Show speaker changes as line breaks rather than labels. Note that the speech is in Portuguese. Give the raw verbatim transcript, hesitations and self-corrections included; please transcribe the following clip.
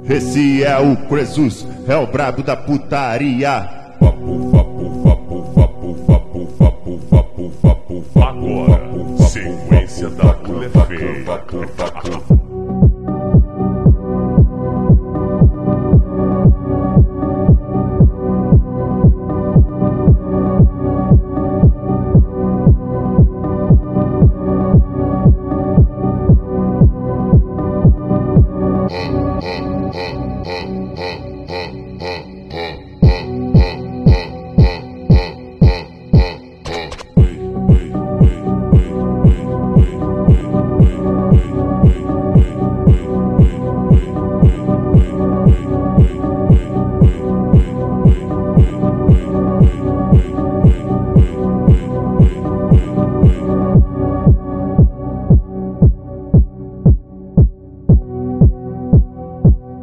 Esse é o Cresus, é o brabo da putaria.
Vapo, vapo, vapo, vapo, vapo, vapo, vapo, vapo, vapo. Agora, sequência da Clefei.
Huh, huh, huh, huh, huh.